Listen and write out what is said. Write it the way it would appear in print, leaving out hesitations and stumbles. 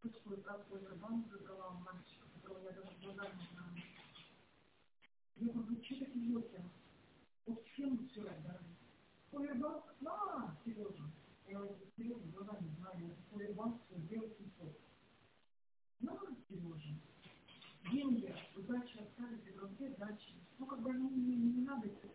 Банк забрала у мальчика, которого я даже глаза не знаю. Я говорю, что ты идете? Вот всем все это. Повербанк, Сережа. Я говорю, Сережа, глаза не знаю. Повербанк все сделал 700. Сережа. Деньги, удачи остались, и другие дачи. Ну, как бы они не надо.